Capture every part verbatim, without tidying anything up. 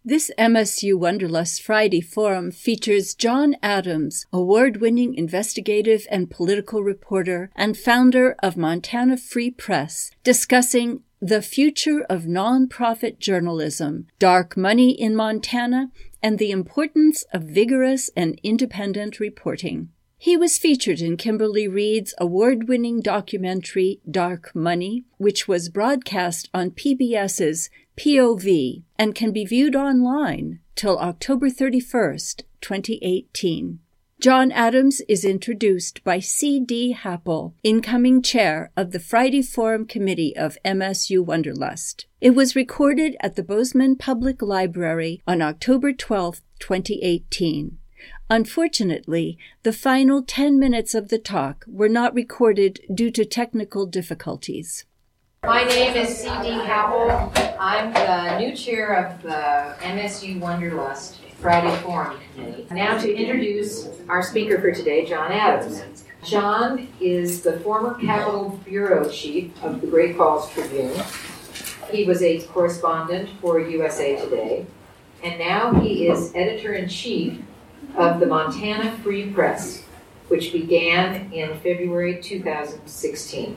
This M S U Wonderlust Friday Forum features John Adams, award-winning investigative and political reporter and founder of Montana Free Press, discussing the future of nonprofit journalism, dark money in Montana, and the importance of vigorous and independent reporting. He was featured in Kimberly Reed's award-winning documentary Dark Money, which was broadcast on PBS's P O V and can be viewed online till October thirty-first, twenty eighteen. John Adams is introduced by C D Happel, incoming chair of the Friday Forum Committee of M S U Wonderlust. It was recorded at the Bozeman Public Library on October twelfth, twenty eighteen. Unfortunately, the final ten minutes of the talk were not recorded due to technical difficulties. My name is C D Happel. I'm the new chair of the M S U Wonderlust Friday Forum Committee. Now to introduce our speaker for today, John Adams. John is the former Capitol Bureau Chief of the Great Falls Tribune. He was a correspondent for U S A Today, and now he is editor-in-chief of the Montana Free Press, which began in February two thousand sixteen.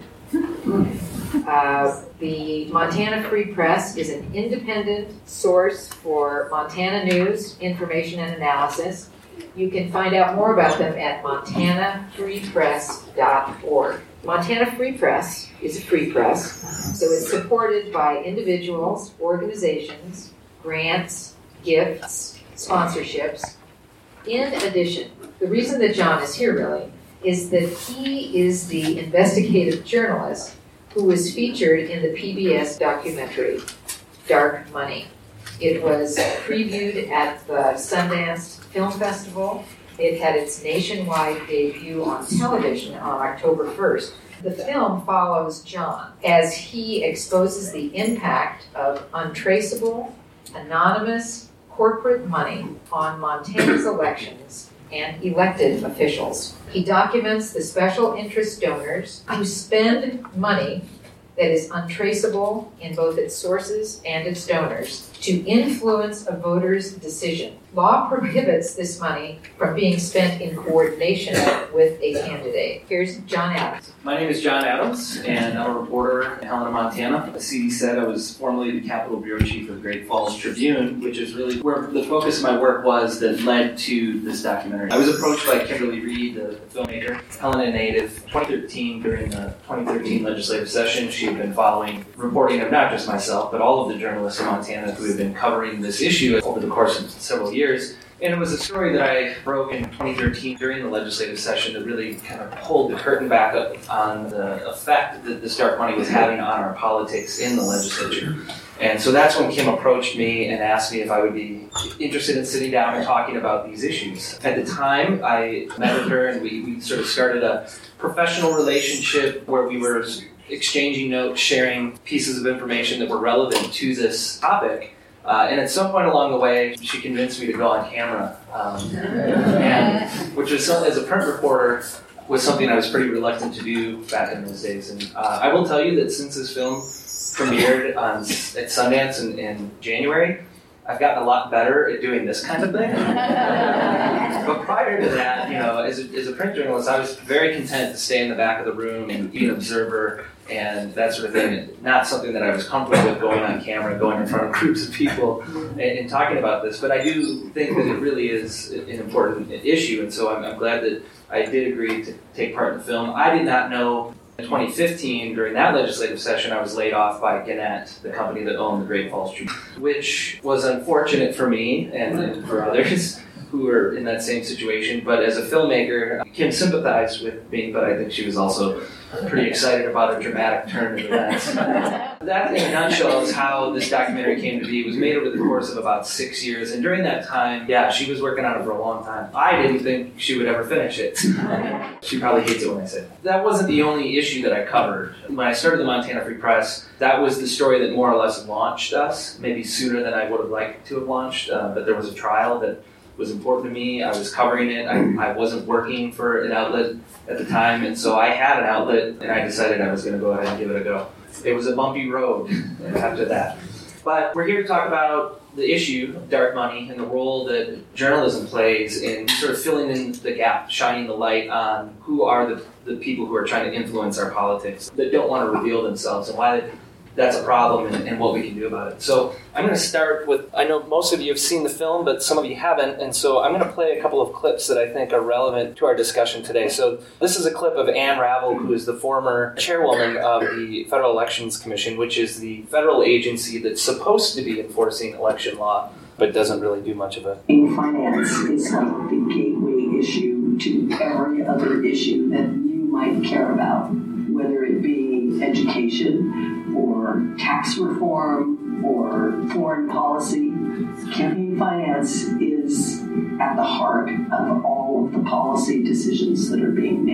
Uh, the Montana Free Press is an independent source for Montana news, information, and analysis. You can find out more about them at montana free press dot org. Montana Free Press is a free press, so it's supported by individuals, organizations, grants, gifts, sponsorships. In addition, the reason that John is here really is that he is the investigative journalist who was featured in the P B S documentary, Dark Money. It was previewed at the Sundance Film Festival. It had its nationwide debut on television on October first. The film follows John as he exposes the impact of untraceable, anonymous, corporate money on Montana's elections and elected officials. He documents the special interest donors who spend money that is untraceable in both its sources and its donors to influence a voter's decision. Law prohibits this money from being spent in coordination with a candidate. Here's John Adams. My name is John Adams, and I'm a reporter in Helena, Montana. As C D said, I was formerly the Capitol Bureau Chief of the Great Falls Tribune, which is really where the focus of my work was that led to this documentary. I was approached by Kimberly Reed, the filmmaker, Helena native, twenty thirteen, during the twenty thirteen legislative session. She had been following reporting of not just myself, but all of the journalists in Montana who had been covering this issue over the course of several years. And it was a story that I broke in twenty thirteen during the legislative session that really kind of pulled the curtain back up on the effect that this dark money was having on our politics in the legislature. And so that's when Kim approached me and asked me if I would be interested in sitting down and talking about these issues. At the time, I met with her and we, we sort of started a professional relationship where we were exchanging notes, sharing pieces of information that were relevant to this topic. Uh, and at some point along the way, she convinced me to go on camera, um, and, which was, as a print reporter, was something I was pretty reluctant to do back in those days. And uh, I will tell you that since this film premiered on, at Sundance in, in January, I've gotten a lot better at doing this kind of thing. But prior to that, you know, as a, as a print journalist, I was very content to stay in the back of the room and be an observer and that sort of thing. Not something that I was comfortable with going on camera, going in front of groups of people and, and talking about this. But I do think that it really is an important issue, and so I'm, I'm glad that I did agree to take part in the film. I did not know in twenty fifteen, during that legislative session, I was laid off by Gannett, the company that owned the Great Falls Tribune, which was unfortunate for me and, and for others who were in that same situation. But as a filmmaker, Kim sympathized with me, but I think she was also pretty excited about a dramatic turn of events. That, in a nutshell, is how this documentary came to be. It was made over the course of about six years, and during that time, yeah, she was working on it for a long time. I didn't think she would ever finish it. She probably hates it when I say it. That wasn't the only issue that I covered. When I started the Montana Free Press, that was the story that more or less launched us, maybe sooner than I would have liked to have launched, uh, but there was a trial that was important to me. I was covering it. I, I wasn't working for an outlet at the time, and so I had an outlet, and I decided I was going to go ahead and give it a go. It was a bumpy road after that. But we're here to talk about the issue of dark money and the role that journalism plays in sort of filling in the gap, shining the light on who are the, the people who are trying to influence our politics that don't want to reveal themselves and why that's a problem and, and what we can do about it. So I'm going to start with, I know most of you have seen the film, but some of you haven't, and so I'm going to play a couple of clips that I think are relevant to our discussion today. So this is a clip of Anne Ravel, who is the former chairwoman of the Federal Elections Commission, which is the federal agency that's supposed to be enforcing election law, but doesn't really do much of it. Finance is like the gateway issue to every other issue that you might care about, whether it be education, or tax reform, or foreign policy. Campaign finance is at the heart of all of the policy decisions that are being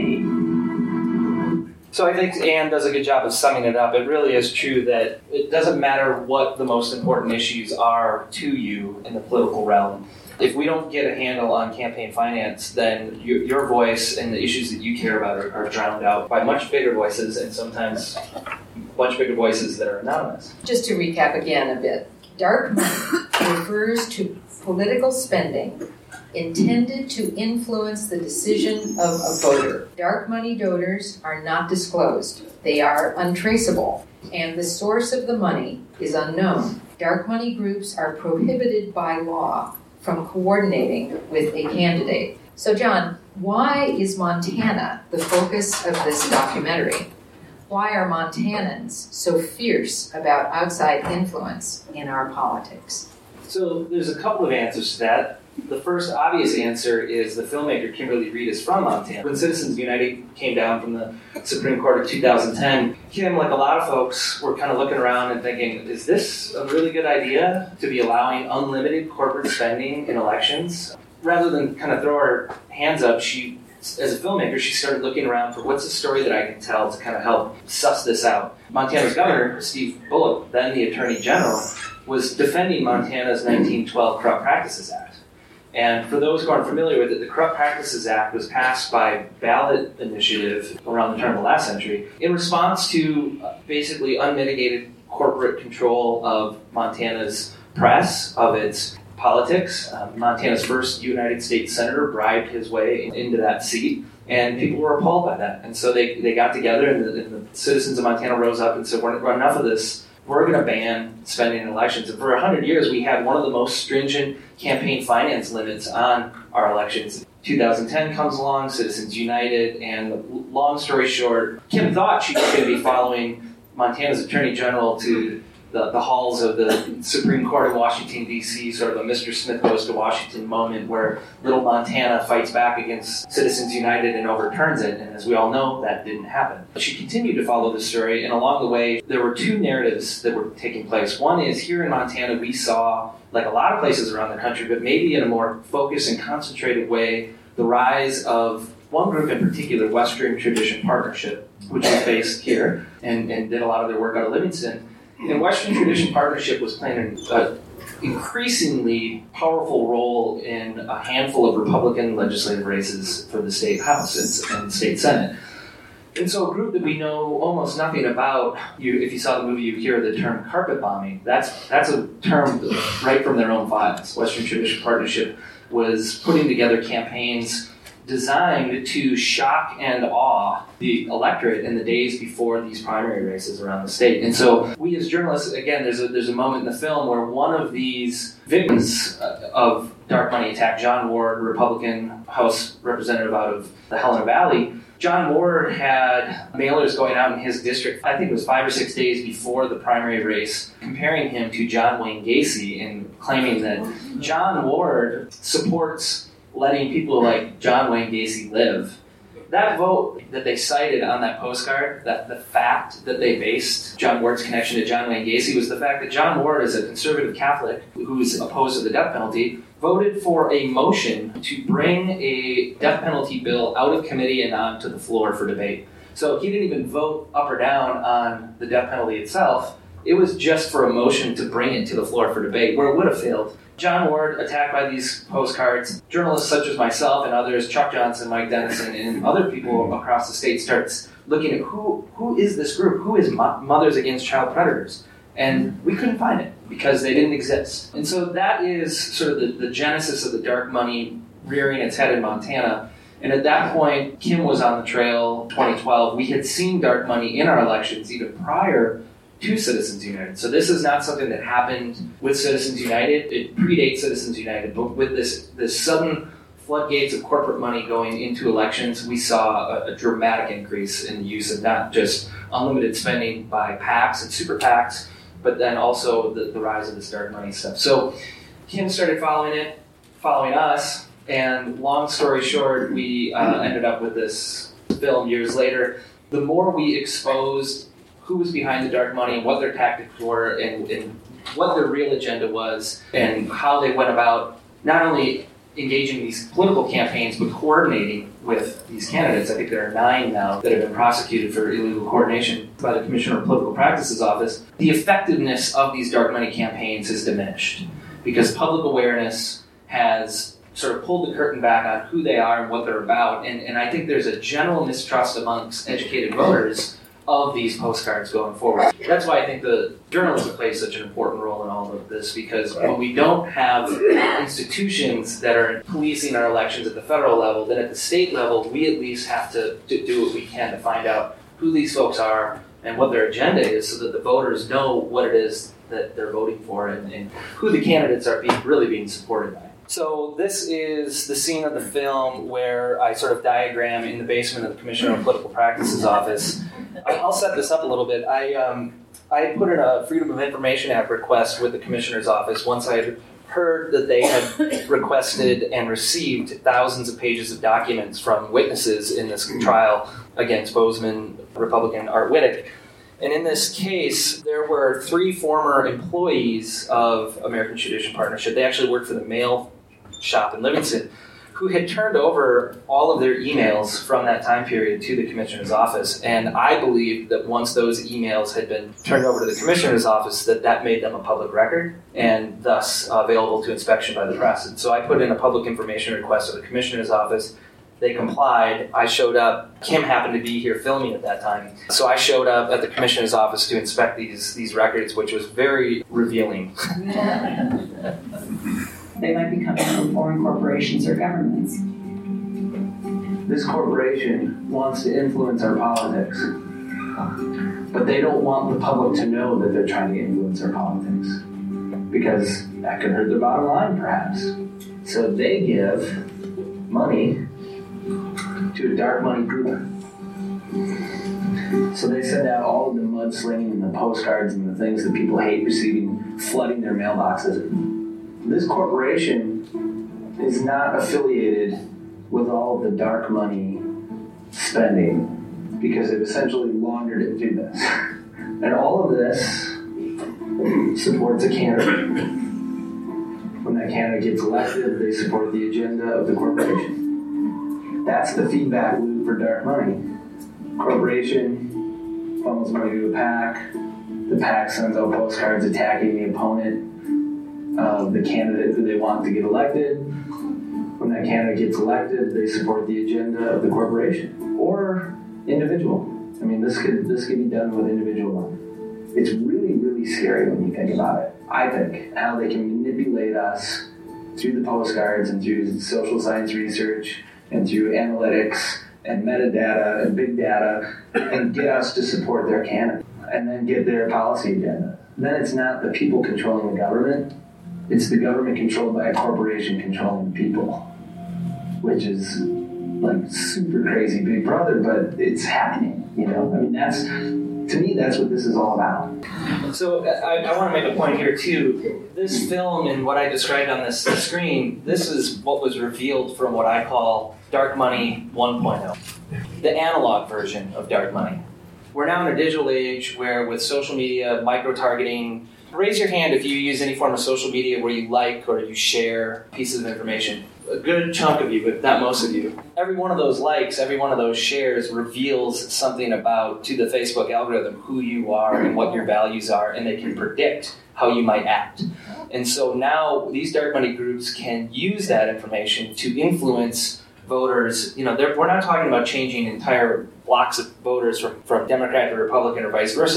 made. So I think Anne does a good job of summing it up. It really is true that it doesn't matter what the most important issues are to you in the political realm. If we don't get a handle on campaign finance, then your, your voice and the issues that you care about are, are drowned out by much bigger voices, and sometimes much bigger voices that are anonymous. Just to recap again a bit, dark money refers to political spending intended to influence the decision of a voter. Dark money donors are not disclosed. They are untraceable, and the source of the money is unknown. Dark money groups are prohibited by law from coordinating with a candidate. So, John, why is Montana the focus of this documentary? Why are Montanans so fierce about outside influence in our politics? So there's a couple of answers to that. The first obvious answer is the filmmaker Kimberly Reed is from Montana. When Citizens United came down from the Supreme Court of two thousand ten, Kim, like a lot of folks, were kind of looking around and thinking, is this a really good idea to be allowing unlimited corporate spending in elections? Rather than kind of throw her hands up, she, as a filmmaker, she started looking around for what's the story that I can tell to kind of help suss this out. Montana's governor, Steve Bullock, then the Attorney General, was defending Montana's nineteen twelve Corrupt Practices Act. And for those who aren't familiar with it, the Corrupt Practices Act was passed by ballot initiative around the turn of the last century in response to basically unmitigated corporate control of Montana's press, of its politics. Um, Montana's first United States senator bribed his way into that seat, and people were appalled by that. And so they, they got together, and the, and the citizens of Montana rose up and said, we're enough of this. We're going to ban spending in elections. And for one hundred years, we had one of the most stringent campaign finance limits on our elections. two thousand ten comes along, Citizens United, and long story short, Kim thought she was going to be following Montana's Attorney General to the, the halls of the Supreme Court in Washington, D C, sort of a Mister Smith Goes to Washington moment where little Montana fights back against Citizens United and overturns it. And as we all know, that didn't happen. She continued to follow the story, and along the way, there were two narratives that were taking place. One is here in Montana, we saw, like a lot of places around the country, but maybe in a more focused and concentrated way, the rise of one group in particular, Western Tradition Partnership, which is based here and, and did a lot of their work out of Livingston. And Western Tradition Partnership was playing an increasingly powerful role in a handful of Republican legislative races for the state House and, and state Senate. And so a group that we know almost nothing about, you, if you saw the movie, you hear the term carpet bombing. That's, that's a term right from their own files. Western Tradition Partnership was putting together campaigns designed to shock and awe the electorate in the days before these primary races around the state. And so we as journalists, again, there's a, there's a moment in the film where one of these victims of dark money attack, John Ward, Republican House representative out of the Helena Valley, John Ward had mailers going out in his district, I think it was five or six days before the primary race, comparing him to John Wayne Gacy and claiming that John Ward supports letting people like John Wayne Gacy live. That vote that they cited on that postcard, that the fact that they based John Ward's connection to John Wayne Gacy was the fact that John Ward, as a conservative Catholic who's opposed to the death penalty, voted for a motion to bring a death penalty bill out of committee and onto the floor for debate. So he didn't even vote up or down on the death penalty itself. It was just for a motion to bring it to the floor for debate, where it would have failed. John Ward, attacked by these postcards, journalists such as myself and others, Chuck Johnson, Mike Dennison, and other people across the state starts looking at who who is this group? Who is Mo- Mothers Against Child Predators? And we couldn't find it because they didn't exist. And so that is sort of the, the genesis of the dark money rearing its head in Montana. And at that point, Kim was on the trail, twenty twelve. We had seen dark money in our elections even prior to Citizens United. So this is not something that happened with Citizens United. It predates Citizens United. But with this, this sudden floodgates of corporate money going into elections, we saw a, a dramatic increase in the use of not just unlimited spending by PACs and super PACs, but then also the, the rise of this dark money stuff. So Kim started following it, following us, and long story short, we uh, ended up with this film years later. The more we exposed who was behind the dark money and what their tactics were and, and what their real agenda was and how they went about not only engaging in these political campaigns but coordinating with these candidates. I think there are nine now that have been prosecuted for illegal coordination by the Commissioner of Political Practices Office. The effectiveness of these dark money campaigns has diminished because public awareness has sort of pulled the curtain back on who they are and what they're about. And, and I think there's a general mistrust amongst educated voters of these postcards going forward. That's why I think the journalism plays such an important role in all of this, because when we don't have institutions that are policing our elections at the federal level, then at the state level, we at least have to, to do what we can to find out who these folks are and what their agenda is so that the voters know what it is that they're voting for and, and who the candidates are being, really being supported by. So this is the scene of the film where I sort of diagram in the basement of the Commissioner of Political Practices office. I'll set this up a little bit. I um, I put in a Freedom of Information Act request with the Commissioner's office once I had heard that they had requested and received thousands of pages of documents from witnesses in this trial against Bozeman Republican Art Wittek. And in this case, there were three former employees of American Tradition Partnership. They actually worked for the mail shop in Livingston, who had turned over all of their emails from that time period to the Commissioner's office. And I believe that once those emails had been turned over to the Commissioner's office, that that made them a public record and thus uh, available to inspection by the press. And so I put in a public information request to the Commissioner's office. They complied. I showed up. Kim happened to be here filming at that time. So I showed up at the Commissioner's office to inspect these, these records, which was very revealing. They might be coming from foreign corporations or governments. This corporation wants to influence our politics, but they don't want the public to know that they're trying to influence our politics, because that could hurt their bottom line, perhaps. So they give money to a dark money group. So they send out all of the mudslinging and the postcards and the things that people hate receiving, flooding their mailboxes. This corporation is not affiliated with all of the dark money spending because they've essentially laundered it through this. And all of this supports a candidate. When that candidate gets elected, they support the agenda of the corporation. That's the feedback loop for dark money. Corporation funnels money to a PAC. The PAC sends out postcards attacking the opponent of the candidate who they want to get elected. When that candidate gets elected, they support the agenda of the corporation or individual. I mean, this could this could be done with individual money. It's really, really scary when you think about it. I think how they can manipulate us through the postcards and through social science research and through analytics and metadata and big data and get us to support their candidate and then get their policy agenda. Then it's not the people controlling the government. It's the government controlled by a corporation controlling the people, which is like super crazy Big Brother, but it's happening, you know? I mean, that's, to me, that's what this is all about. So I, I want to make a point here, too. This film and what I described on this screen, this is what was revealed from what I call Dark Money one point oh, the analog version of dark money. We're now in a digital age where with social media, micro-targeting, raise your hand if you use any form of social media where you like or you share pieces of information. A good chunk of you, but not most of you. Every one of those likes, every one of those shares reveals something about, to the Facebook algorithm, who you are and what your values are, and they can predict how you might act. And so now these dark money groups can use that information to influence voters. You know, we're not talking about changing entire blocks of voters from, from Democrat to Republican or vice versa. We're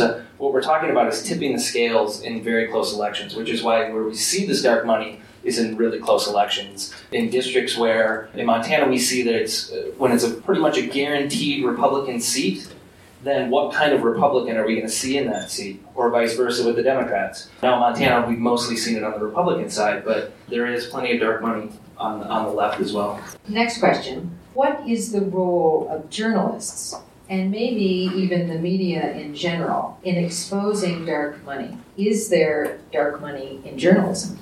what we're talking about is tipping the scales in very close elections, which is why where we see this dark money is in really close elections. In districts where, in Montana, we see that it's uh, when it's a pretty much a guaranteed Republican seat, then what kind of Republican are we going to see in that seat? Or vice versa with the Democrats. Now in Montana, we've mostly seen it on the Republican side, but there is plenty of dark money on the, on the left as well. Next question. What is the role of journalists, and maybe even the media in general, in exposing dark money? Is there dark money in journalism?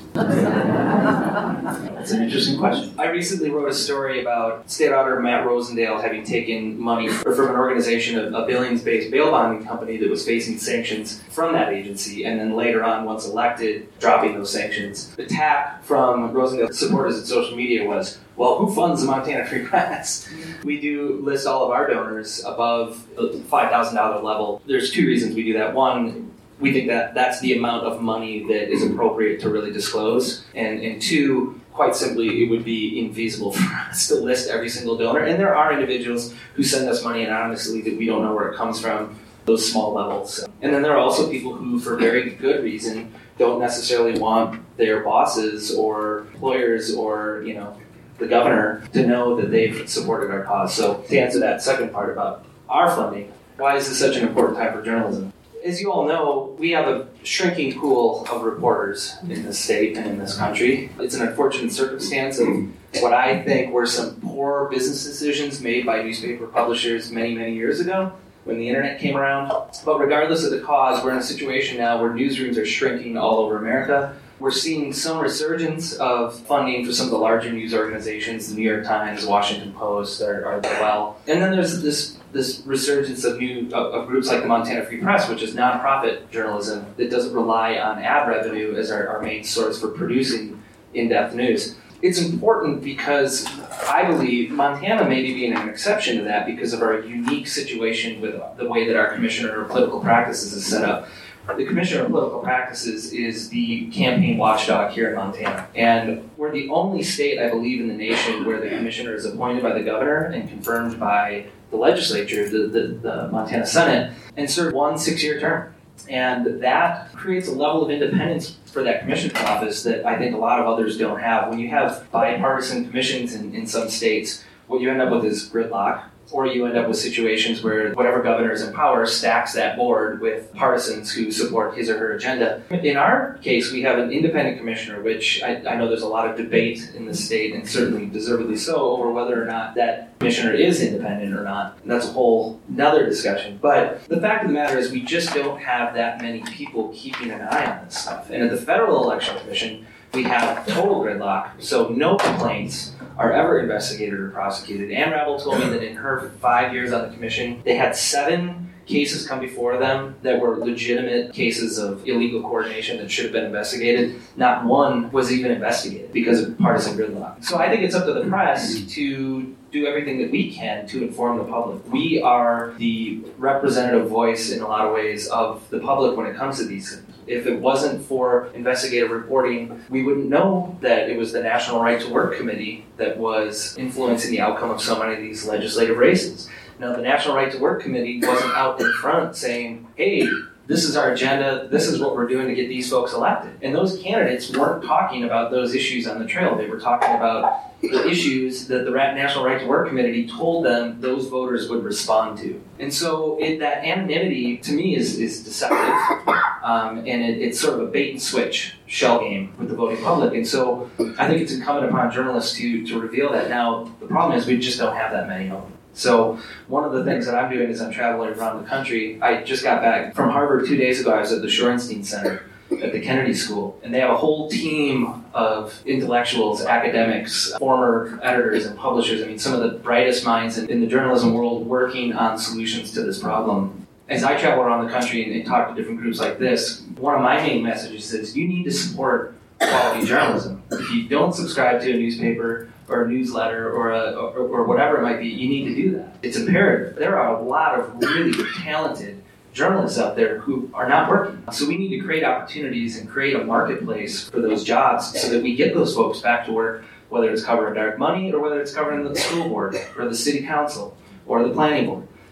That's an interesting question. I recently wrote a story about State Auditor Matt Rosendale having taken money from an organization, a, a Billings-based bail bonding company that was facing sanctions from that agency, and then later on, once elected, dropping those sanctions. The attack from Rosendale's supporters at social media was, well, who funds the Montana Free Press? We do list all of our donors above the five thousand dollars level. There's two reasons we do that. One, we think that that's the amount of money that is appropriate to really disclose. And, and two, quite simply, it would be infeasible for us to list every single donor. And there are individuals who send us money anonymously that we don't know where it comes from, those small levels. And then there are also people who, for very good reason, don't necessarily want their bosses or employers or, you know, the governor to know that they've supported our cause. So to answer that second part about our funding, why is this such an important time for journalism? As you all know, we have a shrinking pool of reporters in this state and in this country. It's an unfortunate circumstance of what I think were some poor business decisions made by newspaper publishers many, many years ago when the internet came around. But regardless of the cause, we're in a situation now where newsrooms are shrinking all over America. We're seeing some resurgence of funding for some of the larger news organizations. The New York Times, Washington Post are, are well. And then there's this this resurgence of new of, of groups like the Montana Free Press, which is nonprofit journalism that doesn't rely on ad revenue as our, our main source for producing in-depth news. It's important because I believe Montana may be being an exception to that because of our unique situation with the way that our Commissioner of Political Practices is set up. The Commissioner of Political Practices is the campaign watchdog here in Montana. And we're the only state, I believe, in the nation where the commissioner is appointed by the governor and confirmed by the legislature, the, the, the Montana Senate, and served one six-year term. And that creates a level of independence for that commissioner's office that I think a lot of others don't have. When you have bipartisan commissions in, in some states, what you end up with is gridlock. Or you end up with situations where whatever governor is in power stacks that board with partisans who support his or her agenda. In our case, we have an independent commissioner, which I, I know there's a lot of debate in the state, and certainly deservedly so, over whether or not that commissioner is independent or not. And that's a whole nother discussion. But the fact of the matter is we just don't have that many people keeping an eye on this stuff. And at the Federal Election Commission, we have total gridlock, so no complaints are ever investigated or prosecuted. Ann Rabel told me that in her five years on the commission, they had seven cases come before them that were legitimate cases of illegal coordination that should have been investigated. Not one was even investigated because of partisan gridlock. So I think it's up to the press to do everything that we can to inform the public. We are the representative voice in a lot of ways of the public when it comes to these things. If it wasn't for investigative reporting, we wouldn't know that it was the National Right to Work Committee that was influencing the outcome of so many of these legislative races. Now, the National Right to Work Committee wasn't out in front saying, hey, this is our agenda, this is what we're doing to get these folks elected. And those candidates weren't talking about those issues on the trail. They were talking about the issues that the National Right to Work Committee told them those voters would respond to. And so it, that anonymity, to me, is, is deceptive. Um, and it, it's sort of a bait and switch shell game with the voting public. And so I think it's incumbent upon journalists to, to reveal that. Now, the problem is we just don't have that many of them. So one of the things that I'm doing is I'm traveling around the country. I just got back from Harvard two days ago. I was at the Shorenstein Center at the Kennedy School. And they have a whole team of intellectuals, academics, former editors and publishers. I mean, some of the brightest minds in, in the journalism world working on solutions to this problem. As I travel around the country and, and talk to different groups like this, one of my main messages is you need to support quality journalism. If you don't subscribe to a newspaper or a newsletter or, a, or, or whatever it might be, you need to do that. It's imperative. There are a lot of really talented journalists out there who are not working. So we need to create opportunities and create a marketplace for those jobs so that we get those folks back to work, whether it's covering dark money or whether it's covering the school board or the city council or the planning board.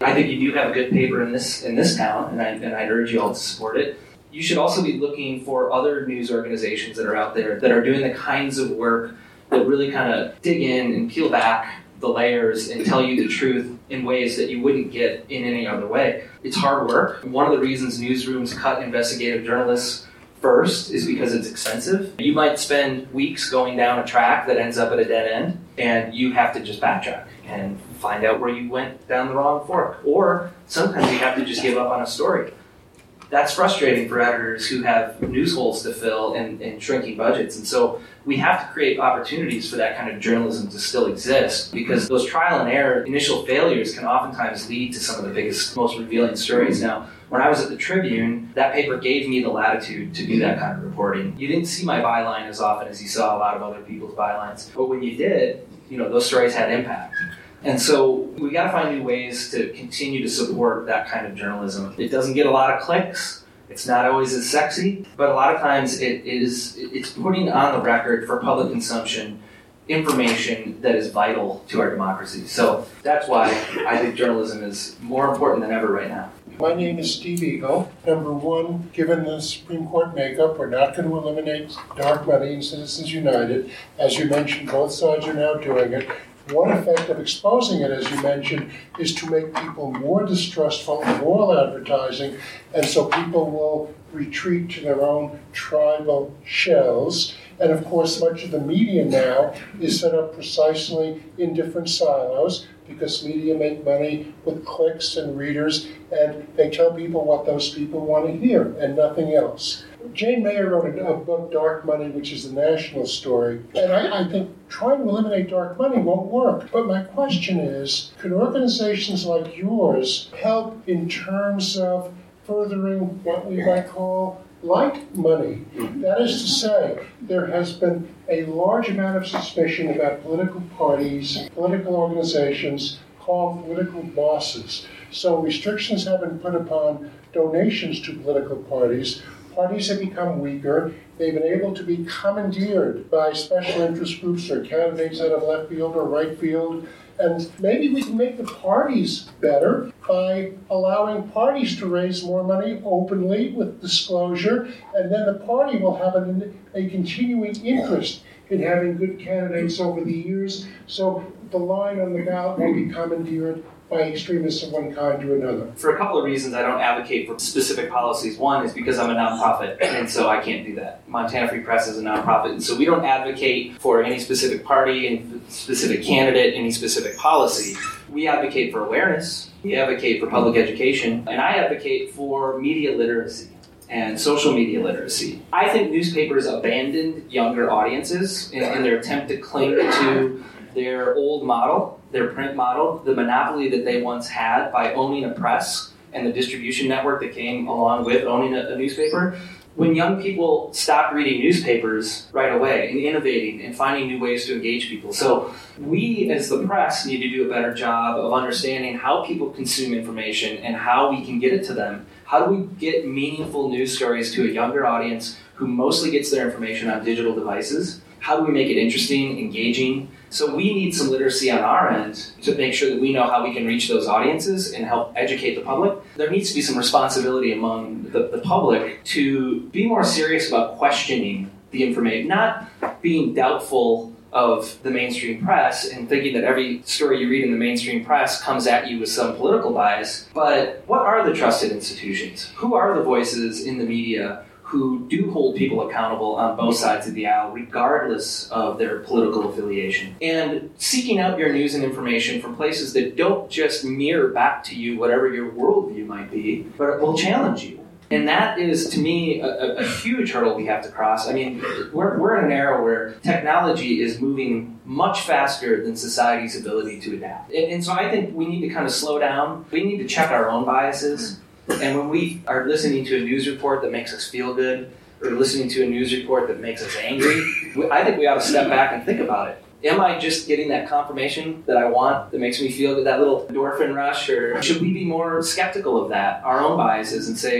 I think you do have a good paper in this in this town, and I and I urge you all to support it. You should also be looking for other news organizations that are out there that are doing the kinds of work that really kind of dig in and peel back the layers and tell you the truth in ways that you wouldn't get in any other way. It's hard work. One of the reasons newsrooms cut investigative journalists first is because it's expensive. You might spend weeks going down a track that ends up at a dead end, and you have to just backtrack and find out where you went down the wrong fork. Or sometimes you have to just give up on a story. That's frustrating for editors who have news holes to fill and, and shrinking budgets. And so we have to create opportunities for that kind of journalism to still exist, because those trial and error initial failures can oftentimes lead to some of the biggest, most revealing stories. Now, when I was at the Tribune, that paper gave me the latitude to do that kind of reporting. You didn't see my byline as often as you saw a lot of other people's bylines. But when you did, you know, those stories had impact. And so we got to find new ways to continue to support that kind of journalism. It doesn't get a lot of clicks. It's not always as sexy, but a lot of times it is. It's putting on the record for public consumption information that is vital to our democracy. So that's why I think journalism is more important than ever right now. My name is Steve Eagle. Number one, given the Supreme Court makeup, we're not going to eliminate dark money in Citizens United. As you mentioned, both sides are now doing it. One effect of exposing it, as you mentioned, is to make people more distrustful of all advertising, and so people will retreat to their own tribal shells. And of course, much of the media now is set up precisely in different silos, because media make money with clicks and readers, and they tell people what those people want to hear and nothing else. Jane Mayer wrote a, a book, Dark Money, which is the national story. And I, I think trying to eliminate dark money won't work. But my question is, can organizations like yours help in terms of furthering what we might call light money? That is to say, there has been a large amount of suspicion about political parties, political organizations called political bosses. So restrictions have been put upon donations to political parties. Parties have become weaker. They've been able to be commandeered by special interest groups or candidates out of left field or right field. And maybe we can make the parties better by allowing parties to raise more money openly with disclosure, and then the party will have an, a continuing interest in having good candidates over the years. So the line on the ballot will be commandeered by extremists of one kind or another. For a couple of reasons, I don't advocate for specific policies. One is because I'm a nonprofit, and so I can't do that. Montana Free Press is a nonprofit, and so we don't advocate for any specific party, any specific candidate, any specific policy. We advocate for awareness, we advocate for public education, and I advocate for media literacy and social media literacy. I think newspapers abandoned younger audiences in, in their attempt to cling to their old model, their print model, the monopoly that they once had by owning a press and the distribution network that came along with owning a, a newspaper. When young people stopped reading newspapers right away and innovating and finding new ways to engage people. So we as the press need to do a better job of understanding how people consume information and how we can get it to them. How do we get meaningful news stories to a younger audience who mostly gets their information on digital devices? How do we make it interesting, engaging? So we need some literacy on our end to make sure that we know how we can reach those audiences and help educate the public. There needs to be some responsibility among the, the public to be more serious about questioning the information, not being doubtful of the mainstream press and thinking that every story you read in the mainstream press comes at you with some political bias. But what are the trusted institutions? Who are the voices in the media who do hold people accountable on both sides of the aisle, regardless of their political affiliation? And seeking out your news and information from places that don't just mirror back to you whatever your worldview might be, but will challenge you. And that is, to me, a, a huge hurdle we have to cross. I mean, we're, we're in an era where technology is moving much faster than society's ability to adapt. And, and so I think we need to kind of slow down. We need to check our own biases. And when we are listening to a news report that makes us feel good, or listening to a news report that makes us angry, I think we ought to step back and think about it. Am I just getting that confirmation that I want, that makes me feel that little endorphin rush, or should we be more skeptical of that, our own biases, and say,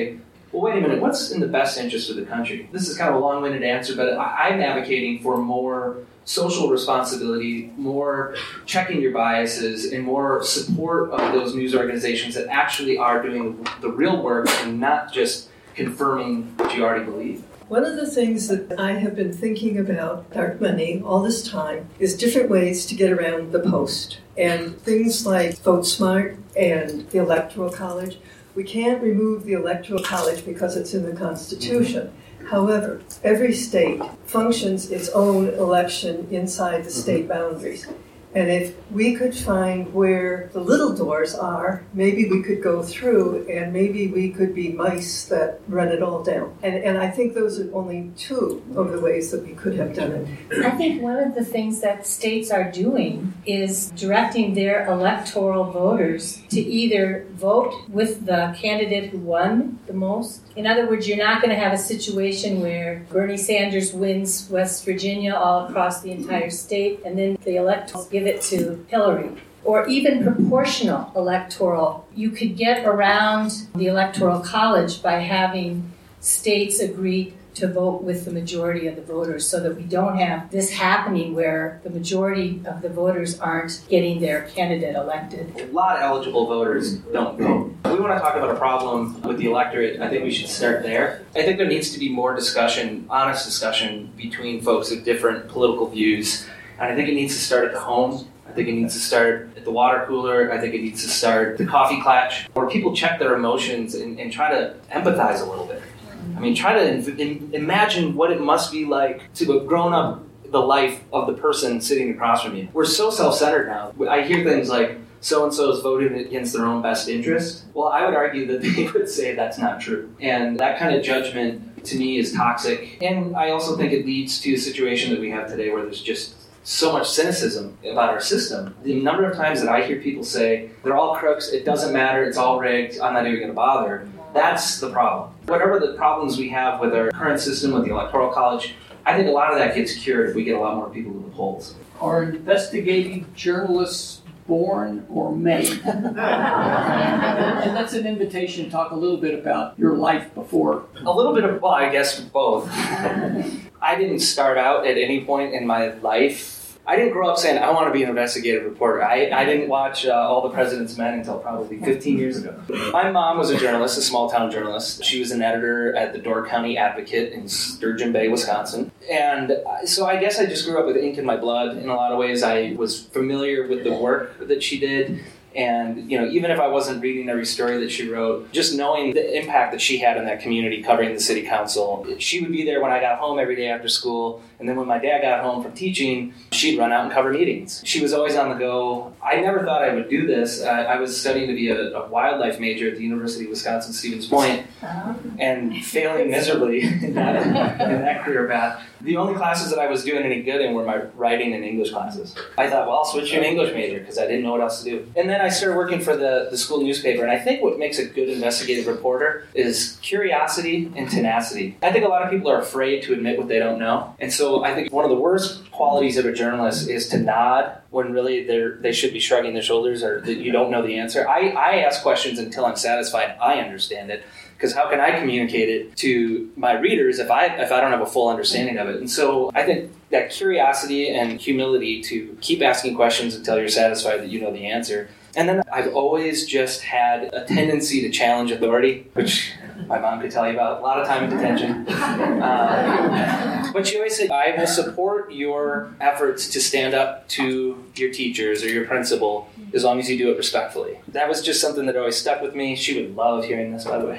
well, wait a minute, what's in the best interest of the country? This is kind of a long-winded answer, but I, I'm advocating for more social responsibility, more checking your biases, and more support of those news organizations that actually are doing the real work and not just confirming what you already believe. One of the things that I have been thinking about dark money all this time is different ways to get around the post. And things like Vote Smart and the Electoral College. We can't remove the Electoral College because it's in the Constitution. However, every state functions its own election inside the state boundaries. And if we could find where the little doors are, maybe we could go through and maybe we could be mice that run it all down. And and I think those are only two of the ways that we could have done it. I think one of the things that states are doing is directing their electoral voters to either vote with the candidate who won the most. In other words, you're not going to have a situation where Bernie Sanders wins West Virginia all across the entire state, and then the electors give it to Hillary. Or even proportional electoral. You could get around the Electoral College by having states agree to vote with the majority of the voters so that we don't have this happening where the majority of the voters aren't getting their candidate elected. A lot of eligible voters don't vote. If we want to talk about a problem with the electorate, I think we should start there. I think there needs to be more discussion, honest discussion, between folks with different political views. And I think it needs to start at the home. I think it needs to start at the water cooler. I think it needs to start at the coffee klatch, where people check their emotions and, and try to empathize a little bit. I mean, try to in, in, imagine what it must be like to have grown up the life of the person sitting across from you. We're so self-centered now. I hear things like, so-and-so's voted against their own best interest. Well, I would argue that they would say that's not true. And that kind of judgment, to me, is toxic. And I also think it leads to a situation that we have today where there's just so much cynicism about our system. The number of times that I hear people say, they're all crooks, it doesn't matter, it's all rigged, I'm not even going to bother. That's the problem. Whatever the problems we have with our current system, with the Electoral College, I think a lot of that gets cured if we get a lot more people to the polls. Are investigative journalists born or made? And that's an invitation to talk a little bit about your life before. A little bit of, well, I guess both. I didn't start out at any point in my life. I didn't grow up saying, I want to be an investigative reporter. I, I didn't watch uh, All the President's Men until probably fifteen years ago. My mom was a journalist, a small-town journalist. She was an editor at the Door County Advocate in Sturgeon Bay, Wisconsin. And so I guess I just grew up with ink in my blood. In a lot of ways, I was familiar with the work that she did. And, you know, even if I wasn't reading every story that she wrote, just knowing the impact that she had in that community covering the city council. She would be there when I got home every day after school. And then when my dad got home from teaching, she'd run out and cover meetings. She was always on the go. I never thought I would do this. I, I was studying to be a, a wildlife major at the University of Wisconsin-Stevens Point and failing miserably in that, in that career path. The only classes that I was doing any good in were my writing and English classes. I thought, well, I'll switch to an English major because I didn't know what else to do. And then I started working for the, the school newspaper. And I think what makes a good investigative reporter is curiosity and tenacity. I think a lot of people are afraid to admit what they don't know. And so I think one of the worst qualities of a journalist is to nod when really they're, they should be shrugging their shoulders or that you don't know the answer. I, I ask questions until I'm satisfied I understand it. Because how can I communicate it to my readers if I if I don't have a full understanding of it? And so I think that curiosity and humility to keep asking questions until you're satisfied that you know the answer. And then I've always just had a tendency to challenge authority, which my mom could tell you about. A lot of time in detention. Uh, but she always said, I will support your efforts to stand up to your teachers or your principal as long as you do it respectfully. That was just something that always stuck with me. She would love hearing this, by the way.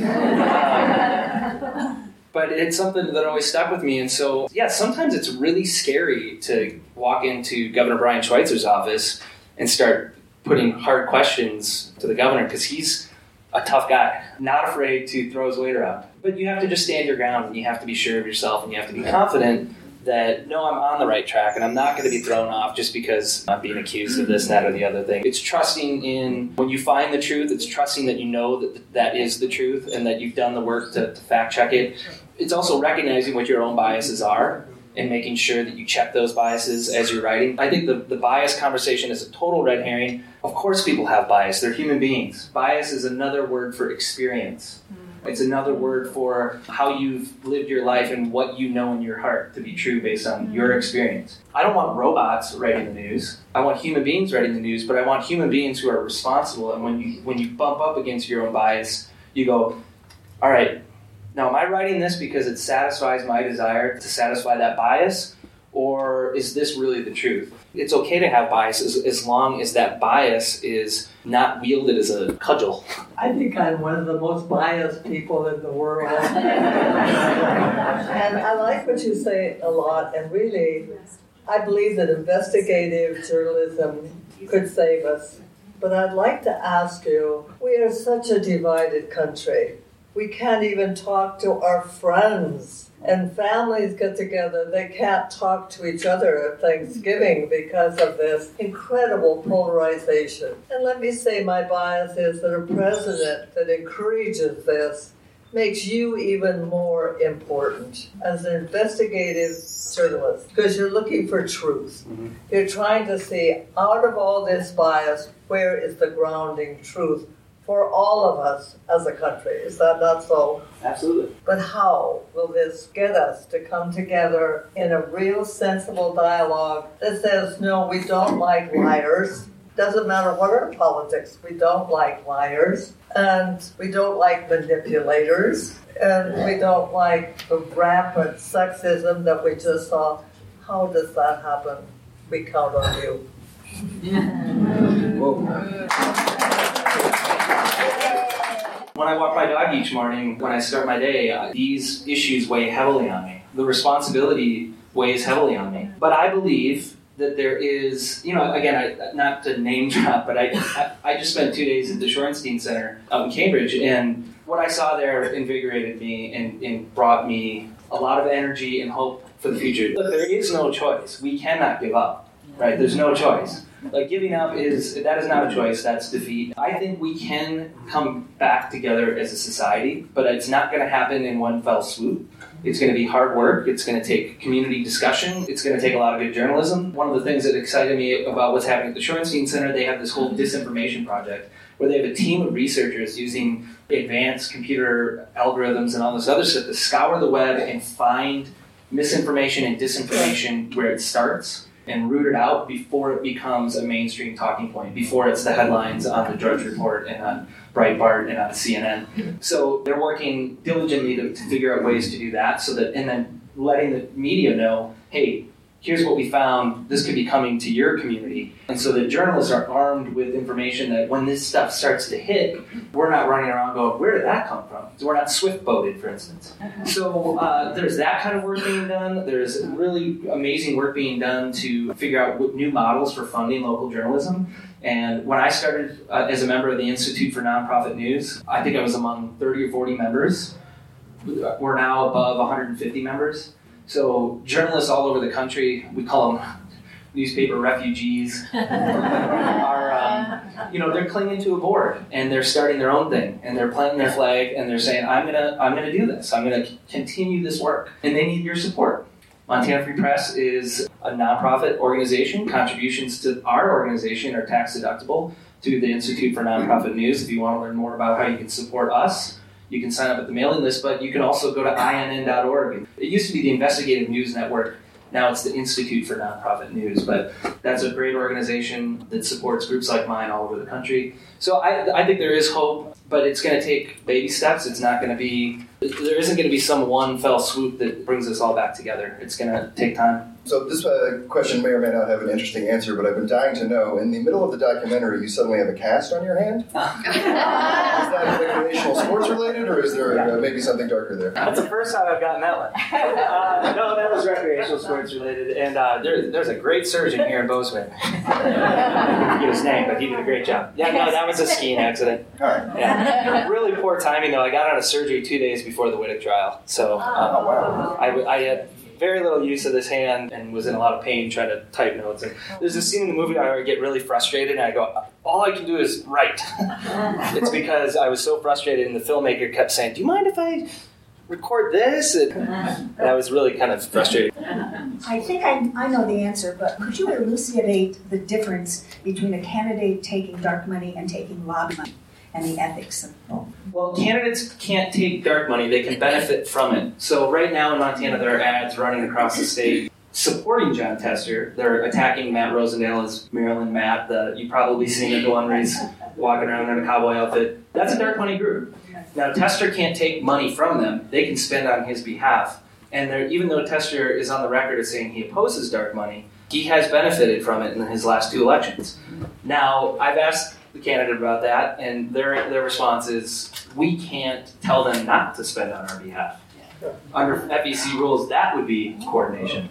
um, but it's something that always stuck with me. And so, yeah, sometimes it's really scary to walk into Governor Brian Schweitzer's office and start putting hard questions to the governor because he's a tough guy, not afraid to throw his weight around. But you have to just stand your ground and you have to be sure of yourself and you have to be confident that, no, I'm on the right track and I'm not going to be thrown off just because I'm being accused of this, that, or the other thing. It's trusting in, when you find the truth, it's trusting that you know that that is the truth and that you've done the work to, to fact check it. It's also recognizing what your own biases are and making sure that you check those biases as you're writing. I think the, the bias conversation is a total red herring. Of course people have bias. They're human beings. Bias is another word for experience. It's another word for how you've lived your life and what you know in your heart to be true based on your experience. I don't want robots writing the news. I want human beings writing the news, but I want human beings who are responsible. And when you when you bump up against your own bias, you go, all right, now am I writing this because it satisfies my desire to satisfy that bias? Or is this really the truth? It's okay to have bias as, as long as that bias is not wielded as a cudgel. I think I'm one of the most biased people in the world. And I like what you say a lot, and really, I believe that investigative journalism could save us. But I'd like to ask you, we are such a divided country. We can't even talk to our friends. And families get together, they can't talk to each other at Thanksgiving because of this incredible polarization. And let me say my bias is that a president that encourages this makes you even more important as an investigative journalist, because you're looking for truth. Mm-hmm. You're trying to see, out of all this bias, where is the grounding truth for all of us as a country. Is that not so? Absolutely. But how will this get us to come together in a real sensible dialogue that says, no, we don't like liars. Doesn't matter what our politics, we don't like liars. And we don't like manipulators. And we don't like the rampant sexism that we just saw. How does that happen? We count on you. Whoa. When I walk my dog each morning, when I start my day, uh, these issues weigh heavily on me. The responsibility weighs heavily on me. But I believe that there is, you know, again, I, not to name drop, but I, I, I just spent two days at the Shorenstein Center out in Cambridge, and what I saw there invigorated me and, and brought me a lot of energy and hope for the future. Look, there is no choice. We cannot give up, right? There's no choice. Like, giving up is, that is not a choice, that's defeat. I think we can come back together as a society, but it's not going to happen in one fell swoop. It's going to be hard work, it's going to take community discussion, it's going to take a lot of good journalism. One of the things that excited me about what's happening at the Shorenstein Center, they have this whole disinformation project, where they have a team of researchers using advanced computer algorithms and all this other stuff to scour the web and find misinformation and disinformation where it starts, and root it out before it becomes a mainstream talking point, before it's the headlines on the Drudge Report and on Breitbart and on C N N. So they're working diligently to, to figure out ways to do that, so that, and then letting the media know, hey, here's what we found, this could be coming to your community. And so the journalists are armed with information that when this stuff starts to hit, we're not running around going, where did that come from? So we're not swift-boated, for instance. So uh, there's that kind of work being done. There's really amazing work being done to figure out what new models for funding local journalism. And when I started uh, as a member of the Institute for Nonprofit News, I think I was among thirty or forty members. We're now above one hundred fifty members. So journalists all over the country, we call them newspaper refugees, are, um, you know, they're clinging to a board and they're starting their own thing and they're planting their flag and they're saying, I'm gonna, I'm gonna do this. I'm gonna continue this work, and they need your support. Montana Free Press is a nonprofit organization. Contributions to our organization are tax deductible to the Institute for Nonprofit News. If you want to learn more about how you can support us, you can sign up at the mailing list, but you can also go to I N N dot org. It used to be the Investigative News Network. Now it's the Institute for Nonprofit News, but that's a great organization that supports groups like mine all over the country. So I, I think there is hope, but it's going to take baby steps. It's not going to be, there isn't going to be some one fell swoop that brings us all back together. It's going to take time. So this uh, question may or may not have an interesting answer, but I've been dying to know. In the middle of the documentary, you suddenly have a cast on your hand? Is that recreational sports related, or is there uh, maybe something darker there? That's the first time I've gotten that one. Uh, no, that was recreational sports related. And uh, there, there's a great surgeon here in Bozeman. I didn't get his name, but he did a great job. Yeah, no, that was a skiing accident. All right. Yeah. Really poor timing, though. I got out of surgery two days before the Wittig trial. So um, oh, wow. I, I had very little use of this hand and was in a lot of pain trying to type notes. And there's a scene in the movie where I get really frustrated and I go, all I can do is write. It's because I was so frustrated and the filmmaker kept saying, do you mind if I record this? And, and I was really kind of frustrated. I think I, I know the answer, but could you elucidate the difference between a candidate taking dark money and taking lobby money? and the ethics of both? Well, candidates can't take dark money. They can benefit from it. So right now in Montana, there are ads running across the state supporting Jon Tester. They're attacking Matt Rosendale as Maryland Matt. The, you've probably seen it, the one where he's walking around in a cowboy outfit. That's a dark money group. Now, Tester can't take money from them. They can spend on his behalf. And even though Tester is on the record as saying he opposes dark money, he has benefited from it in his last two elections. Now, I've asked the candidate about that, and their their response is, we can't tell them not to spend on our behalf. Under F E C rules, that would be coordination.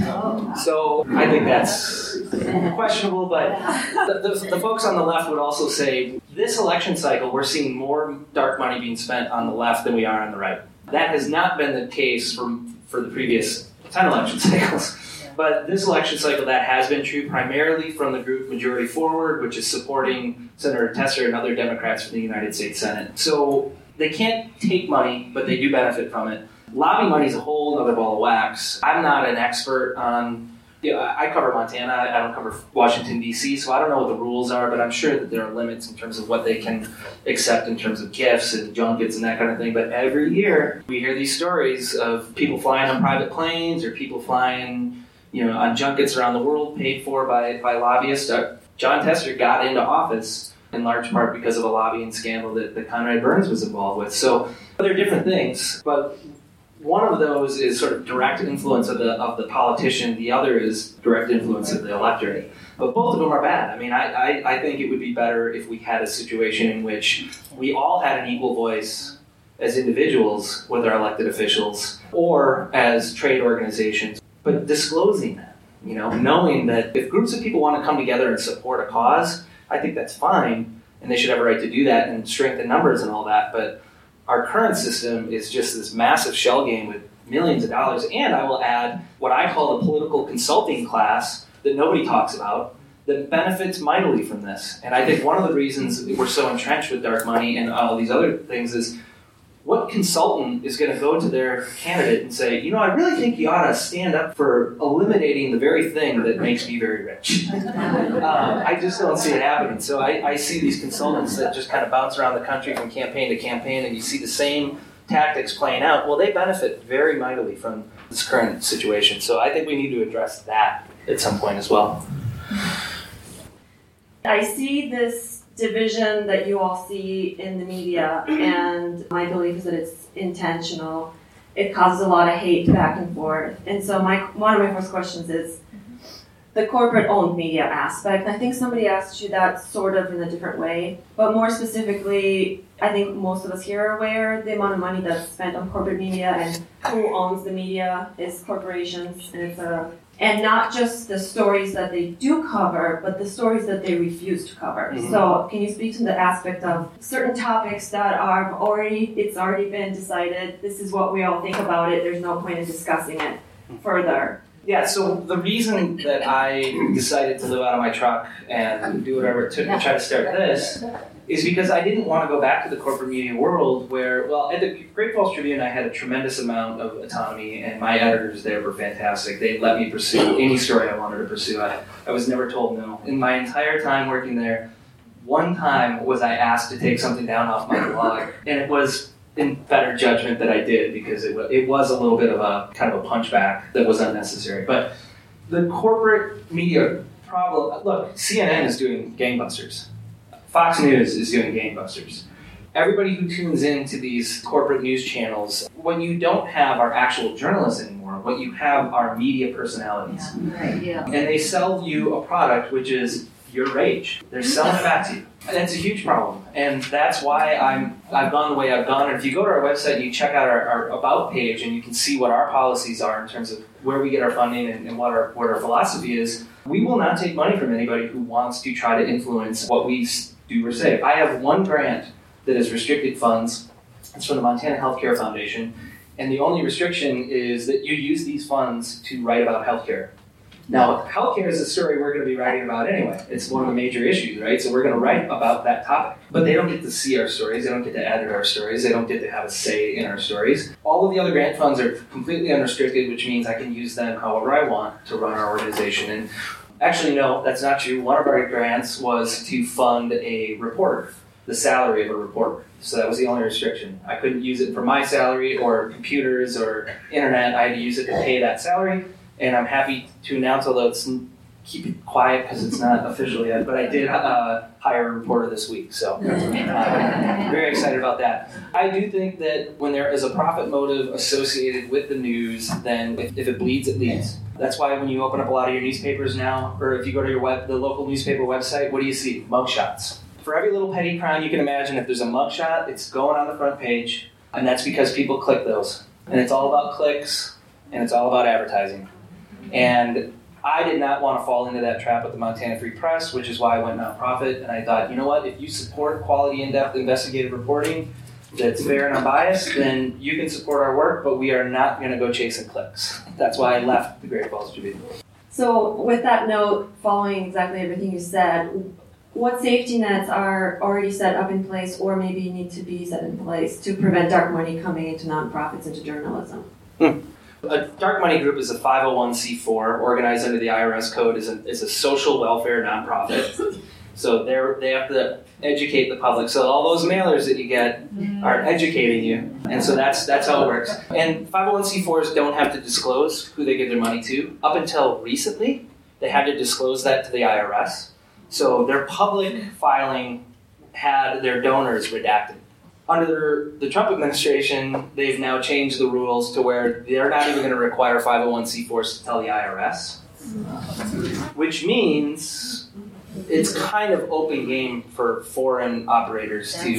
So I think that's questionable, but the, the, the folks on the left would also say, this election cycle, we're seeing more dark money being spent on the left than we are on the right. That has not been the case for, for the previous ten election cycles. But this election cycle, that has been true primarily from the group Majority Forward, which is supporting Senator Tester and other Democrats for the United States Senate. So they can't take money, but they do benefit from it. Lobby money is a whole other ball of wax. I'm not an expert on, you know, I cover Montana, I don't cover Washington, D C, so I don't know what the rules are, but I'm sure that there are limits in terms of what they can accept in terms of gifts and junkets and that kind of thing. But every year we hear these stories of people flying on private planes or people flying, you know, on junkets around the world paid for by, by lobbyists. Uh, Jon Tester got into office in large part because of a lobbying scandal that, that Conrad Burns was involved with. So there are different things, but one of those is sort of direct influence of the of the politician. The other is direct influence of the electorate. But both of them are bad. I mean, I, I, I think it would be better if we had a situation in which we all had an equal voice as individuals with our elected officials or as trade organizations, but disclosing that, you know, knowing that if groups of people want to come together and support a cause, I think that's fine, and they should have a right to do that and strengthen numbers and all that, but our current system is just this massive shell game with millions of dollars, and I will add what I call the political consulting class that nobody talks about that benefits mightily from this. And I think one of the reasons we're so entrenched with dark money and all these other things is what consultant is going to go to their candidate and say, you know, I really think you ought to stand up for eliminating the very thing that makes me very rich. uh, I just don't see it happening. So I, I see these consultants that just kind of bounce around the country from campaign to campaign, and you see the same tactics playing out. Well, they benefit very mightily from this current situation. So I think we need to address that at some point as well. I see this division that you all see in the media, and my belief is that it's intentional. It causes a lot of hate back and forth. And so my one of my first questions is the corporate-owned media aspect. I think somebody asked you that sort of in a different way, but more specifically, I think most of us here are aware the amount of money that's spent on corporate media and who owns the media is corporations, and it's a And not just the stories that they do cover, but the stories that they refuse to cover. Mm-hmm. So can you speak to the aspect of certain topics that are already, it's already been decided, this is what we all think about it, there's no point in discussing it further? Yeah, so the reason that I decided to live out of my truck and do whatever it took to try to start this is because I didn't want to go back to the corporate media world where, well, at the Great Falls Tribune, I had a tremendous amount of autonomy, and my editors there were fantastic. They let me pursue any story I wanted to pursue. I, I was never told no. In my entire time working there, one time was I asked to take something down off my blog, and it was in better judgment that I did because it was, it was a little bit of a kind of a punchback that was unnecessary. But the corporate media problem, look, C N N is doing gangbusters. Fox News is doing gangbusters. Everybody who tunes into these corporate news channels, what you don't have are actual journalists anymore. What you have are media personalities. Yeah, right, yeah. And they sell you a product which is your rage. They're selling it back to you. And that's a huge problem. And that's why I'm, I've gone the way I've gone. And if you go to our website and you check out our, our About page and you can see what our policies are in terms of where we get our funding and, and what our what our philosophy is, we will not take money from anybody who wants to try to influence what we do or say. I have one grant that is restricted funds. It's from the Montana Healthcare Foundation. And the only restriction is that you use these funds to write about healthcare. Now, healthcare is a story we're going to be writing about anyway. It's one of the major issues, right? So we're going to write about that topic. But they don't get to see our stories. They don't get to edit our stories. They don't get to have a say in our stories. All of the other grant funds are completely unrestricted, which means I can use them however I want to run our organization. And actually, no, that's not true. One of our grants was to fund a reporter. the salary of a reporter. So that was the only restriction. I couldn't use it for my salary or computers or internet. I had to use it to pay that salary. And I'm happy to announce, although it's keep it quiet because it's not official yet, but I did uh, hire a reporter this week. So uh, very excited about that. I do think that when there is a profit motive associated with the news, then if, if it bleeds, it leads. That's why when you open up a lot of your newspapers now, or if you go to your web, the local newspaper website, what do you see? Mugshots. For every little petty crime you can imagine, if there's a mugshot, it's going on the front page, and that's because people click those. And it's all about clicks, and it's all about advertising. And I did not want to fall into that trap with the Montana Free Press, which is why I went nonprofit, and I thought, you know what, if you support quality, in-depth investigative reporting that's fair and unbiased, then you can support our work, but we are not going to go chasing clicks. That's why I left the Great Falls Tribune. So with that note, following exactly everything you said, what safety nets are already set up in place or maybe need to be set in place to prevent dark money coming into nonprofits, into journalism? Hmm. A dark money group is a five oh one c four organized under the I R S code, is a, is a social welfare nonprofit. So they're, they have to educate the public. So all those mailers that you get are educating you. And so that's that's how it works. And five oh one c fours don't have to disclose who they give their money to. Up until recently, they had to disclose that to the I R S. So their public filing had their donors redacted. Under the Trump administration, they've now changed the rules to where they're not even going to require five oh one c fours to tell the I R S, which means it's kind of open game for foreign operators to,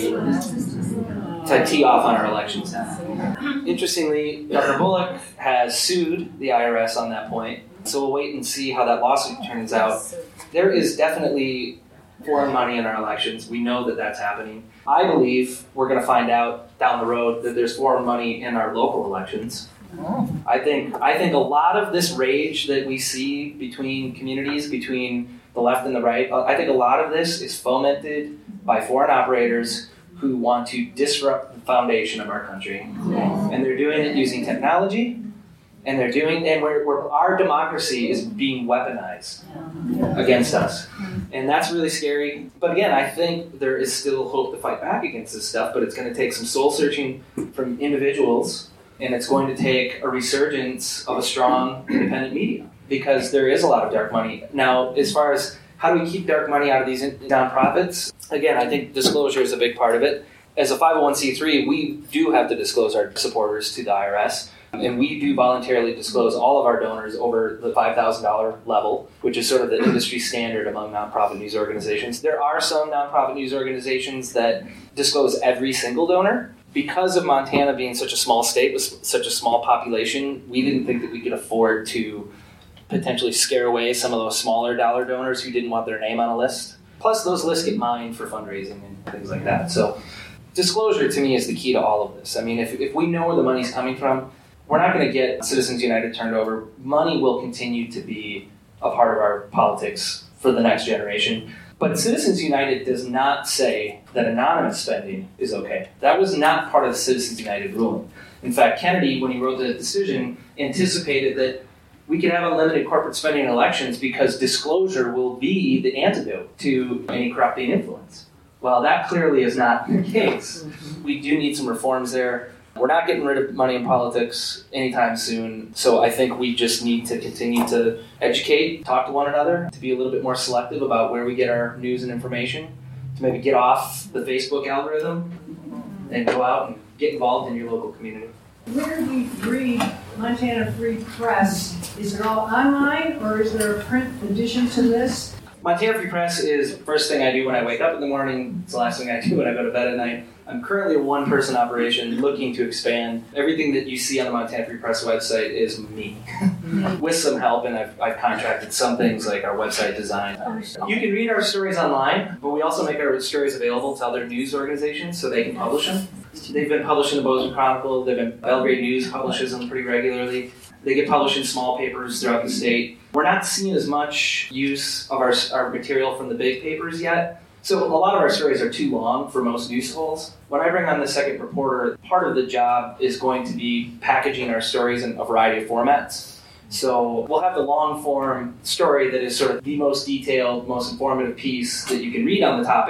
to tee off on our elections now. Interestingly, Governor Bullock has sued the I R S on that point, so we'll wait and see how that lawsuit turns out. There is definitely foreign money in our elections. We know that that's happening. I believe we're going to find out down the road that there's foreign money in our local elections. I think I think a lot of this rage that we see between communities, between the left and the right, I think a lot of this is fomented by foreign operators who want to disrupt the foundation of our country. And they're doing it using technology, and they're doing, and we're, we're, our democracy is being weaponized against us. And that's really scary. But again, I think there is still hope to fight back against this stuff, but it's going to take some soul searching from individuals, and it's going to take a resurgence of a strong independent media, because there is a lot of dark money. Now, as far as how do we keep dark money out of these nonprofits, again, I think disclosure is a big part of it. As a five oh one c three, we do have to disclose our supporters to the I R S. And we do voluntarily disclose all of our donors over the five thousand dollars level, which is sort of the industry standard among nonprofit news organizations. There are some nonprofit news organizations that disclose every single donor. Because of Montana being such a small state with such a small population, we didn't think that we could afford to potentially scare away some of those smaller dollar donors who didn't want their name on a list. Plus, those lists get mined for fundraising and things like that. So disclosure, to me, is the key to all of this. I mean, if, if we know where the money's coming from, we're not going to get Citizens United turned over. Money will continue to be a part of our politics for the next generation. But Citizens United does not say that anonymous spending is okay. That was not part of the Citizens United ruling. In fact, Kennedy, when he wrote the decision, anticipated that we could have unlimited corporate spending in elections because disclosure will be the antidote to any corrupting influence. Well, that clearly is not the case. We do need some reforms there. We're not getting rid of money in politics anytime soon, so I think we just need to continue to educate, talk to one another, to be a little bit more selective about where we get our news and information, to maybe get off the Facebook algorithm and go out and get involved in your local community. Where do we read Montana Free Press? Is it all online, or is there a print edition to this? Montana Free Press is the first thing I do when I wake up in the morning. It's the last thing I do when I go to bed at night. I'm currently a one-person operation looking to expand. Everything that you see on the Montana Free Press website is me, with some help, and I've, I've contracted some things like our website design. You can read our stories online, but we also make our stories available to other news organizations so they can publish them. They've been published in the Bozeman Chronicle. They've been Belgrade News publishes them pretty regularly. They get published in small papers throughout the state. We're not seeing as much use of our, our material from the big papers yet. So a lot of our stories are too long for most news holes. When I bring on the second reporter, part of the job is going to be packaging our stories in a variety of formats. So we'll have the long form story that is sort of the most detailed, most informative piece that you can read on the topic,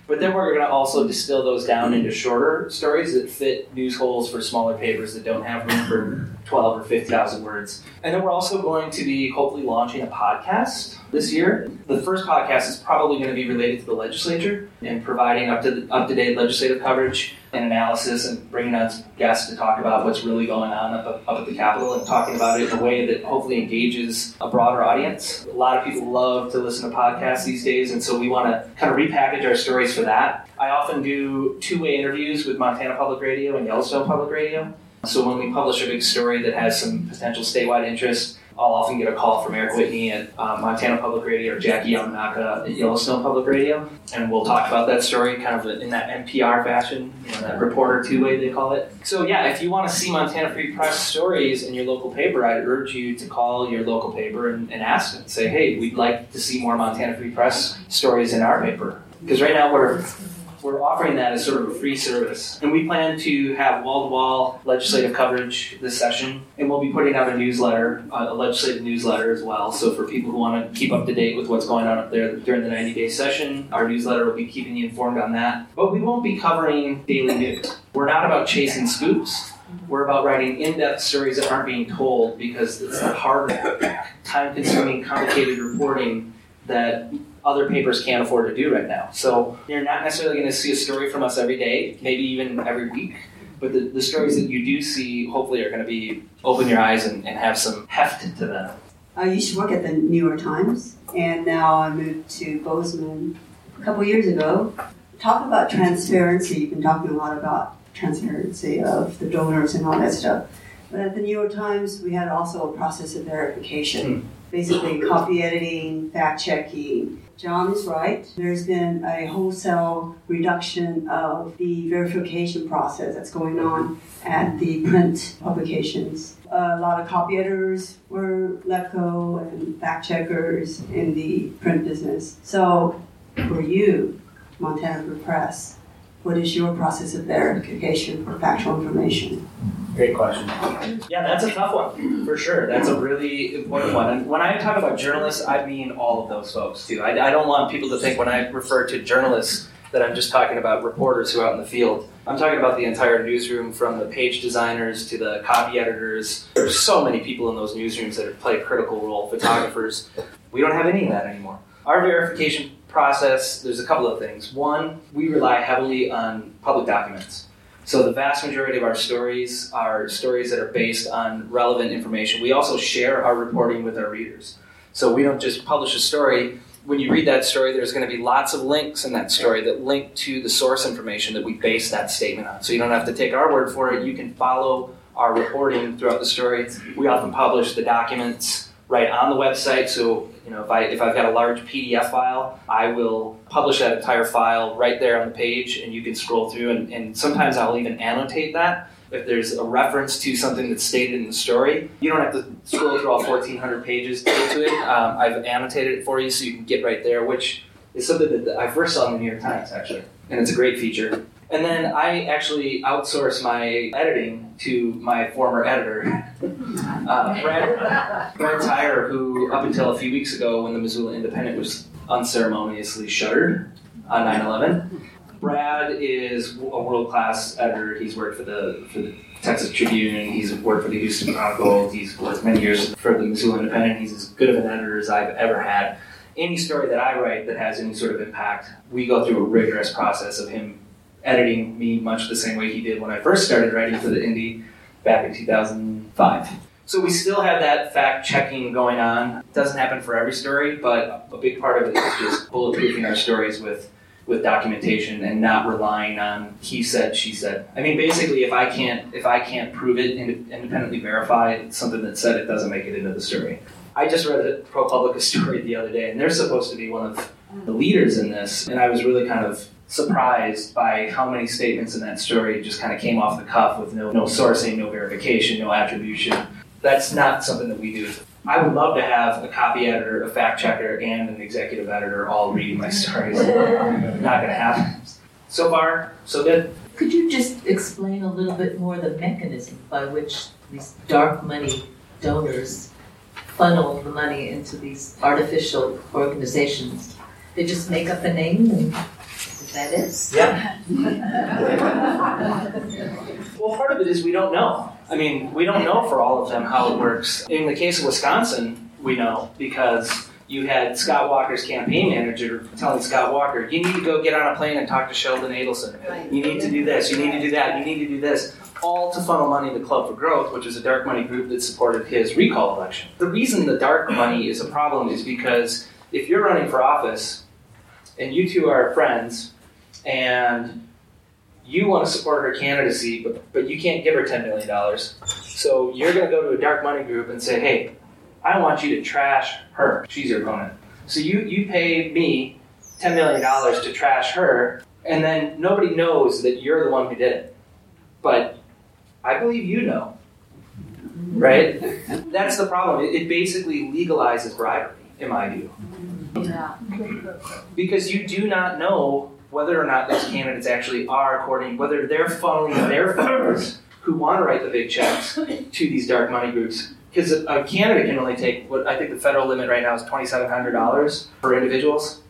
But then we're going to also distill those down into shorter stories that fit news holes for smaller papers that don't have room for twelve or fifty thousand words. And then we're also going to be hopefully launching a podcast this year. The first podcast is probably going to be related to the legislature and providing up to up to date legislative coverage and analysis and bringing on guests to talk about what's really going on up, up at the Capitol and talking about it in a way that hopefully engages a broader audience. A lot of people love to listen to podcasts these days, and so we want to kind of repackage our stories for that. I often do two-way interviews with Montana Public Radio and Yellowstone Public Radio. So when we publish a big story that has some potential statewide interest, I'll often get a call from Eric Whitney at uh, Montana Public Radio or Jackie Yamanaka at Yellowstone Public Radio, and we'll talk about that story kind of in that N P R fashion, you know, that reporter two-way they call it. So yeah, if you want to see Montana Free Press stories in your local paper, I'd urge you to call your local paper and, and ask them. Say, hey, we'd like to see more Montana Free Press stories in our paper. Because right now we're We're offering that as sort of a free service. And we plan to have wall-to-wall legislative coverage this session. And we'll be putting out a newsletter, a legislative newsletter as well. So for people who want to keep up to date with what's going on up there during the ninety-day session, our newsletter will be keeping you informed on that. But we won't be covering daily news. We're not about chasing scoops. We're about writing in-depth stories that aren't being told because it's the hard, time-consuming, complicated reporting that other papers can't afford to do right now. So you're not necessarily going to see a story from us every day, maybe even every week, but the, the stories that you do see hopefully are going to be open your eyes and, and have some heft to them. I used to work at the New York Times, and now I moved to Bozeman a couple years ago. Talk about transparency. You've been talking a lot about transparency of the donors and all that stuff. But at the New York Times, we had also a process of verification. Hmm. Basically copy editing, fact checking. John is right. There's been a wholesale reduction of the verification process that's going on at the print publications. A lot of copy editors were let go and fact checkers in the print business. So for you, Montana Free Press, what is your process of verification for factual information? Great question. Yeah, that's a tough one, for sure. That's a really important one. And when I talk about journalists, I mean all of those folks, too. I, I don't want people to think when I refer to journalists that I'm just talking about reporters who are out in the field. I'm talking about the entire newsroom, from the page designers to the copy editors. There's so many people in those newsrooms that play a critical role, photographers. We don't have any of that anymore. Our verification process, there's a couple of things. One, we rely heavily on public documents. So the vast majority of our stories are stories that are based on relevant information. We also share our reporting with our readers. So we don't just publish a story. When you read that story, there's going to be lots of links in that story that link to the source information that we base that statement on. So you don't have to take our word for it. You can follow our reporting throughout the story. We often publish the documents right on the website. So, you know, if I if I've got a large P D F file, I will publish that entire file right there on the page, and you can scroll through. And, and sometimes I'll even annotate that. If there's a reference to something that's stated in the story, you don't have to scroll through all fourteen hundred pages to get to it. Um, I've annotated it for you so you can get right there, which is something that I first saw in the New York Times, actually. And it's a great feature. And then I actually outsource my editing to my former editor, uh, Brad, Brad Tyre, who up until a few weeks ago, when the Missoula Independent was unceremoniously shuttered on nine eleven, Brad is a world-class editor. He's worked for the for the Texas Tribune. He's worked for the Houston Chronicle. He's worked many years for the Missoula Independent. He's as good of an editor as I've ever had. Any story that I write that has any sort of impact, we go through a rigorous process of him editing me much the same way he did when I first started writing for the Indy back in two thousand five. So we still have that fact-checking going on. It doesn't happen for every story, but a big part of it is just bulletproofing our stories with, with documentation and not relying on he said, she said. I mean, basically, if I can't if I can't prove it, ind- independently verify something that said it, doesn't make it into the story. I just read a ProPublica story the other day, and they're supposed to be one of the leaders in this, and I was really kind of surprised by how many statements in that story just kind of came off the cuff with no no sourcing, no verification, no attribution. That's not something that we do. I would love to have a copy editor, a fact checker, and an executive editor all reading my stories. Not going to happen. So far, so good. Could you just explain a little bit more the mechanism by which these dark money donors funnel the money into these artificial organizations? They just make up a name and that is. Yeah. Well, part of it is we don't know. I mean, we don't know for all of them how it works. In the case of Wisconsin, we know because you had Scott Walker's campaign manager telling Scott Walker, you need to go get on a plane and talk to Sheldon Adelson. You need to do this, you need to do that, you need to do this. All to funnel money to Club for Growth, which is a dark money group that supported his recall election. The reason the dark money is a problem is because if you're running for office and you two are friends and you want to support her candidacy, but, but you can't give her ten million dollars, so you're going to go to a dark money group and say, hey, I want you to trash her. She's your opponent. So you, you pay me ten million dollars to trash her, and then nobody knows that you're the one who did it. But I believe you know, right? That's the problem. It, it basically legalizes bribery, in my view. Yeah. Because you do not know whether or not those candidates actually are according, whether they're funneling their funds who want to write the big checks to these dark money groups. Because a, a candidate can only take, what I think the federal limit right now is twenty-seven hundred dollars for individuals.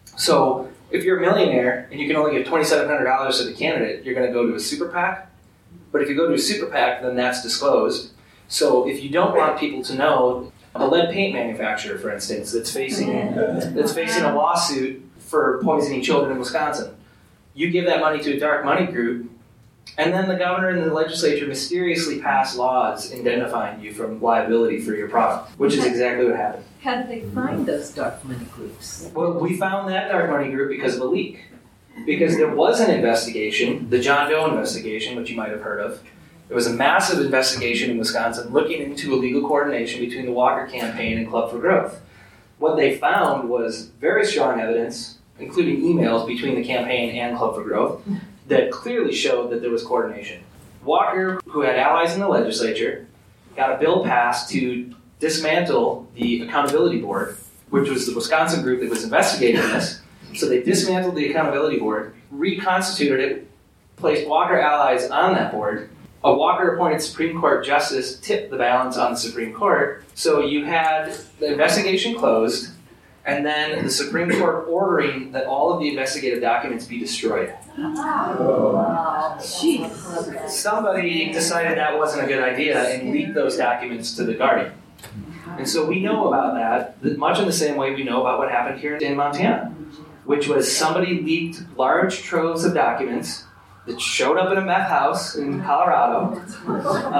So if you're a millionaire and you can only give twenty-seven hundred dollars to the candidate, you're going to go to a super PAC. But if you go to a super PAC, then that's disclosed. So if you don't want people to know, a lead paint manufacturer, for instance, that's facing that's facing a lawsuit for poisoning children in Wisconsin, you give that money to a dark money group, and then the governor and the legislature mysteriously pass laws indemnifying you from liability for your product, which is exactly what happened. How did they find those dark money groups? Well, we found that dark money group because of a leak. Because there was an investigation, the John Doe investigation, which you might have heard of. It was a massive investigation in Wisconsin looking into illegal coordination between the Walker campaign and Club for Growth. What they found was very strong evidence, including emails between the campaign and Club for Growth, that clearly showed that there was coordination. Walker, who had allies in the legislature, got a bill passed to dismantle the Accountability Board, which was the Wisconsin group that was investigating this. So they dismantled the Accountability Board, reconstituted it, placed Walker allies on that board. A Walker-appointed Supreme Court justice tipped the balance on the Supreme Court. So you had the investigation closed, and then the Supreme Court ordering that all of the investigative documents be destroyed. Oh. Somebody decided that wasn't a good idea and leaked those documents to the Guardian. And so we know about that, much in the same way we know about what happened here in Montana, which was somebody leaked large troves of documents that showed up in a meth house in Colorado. Um,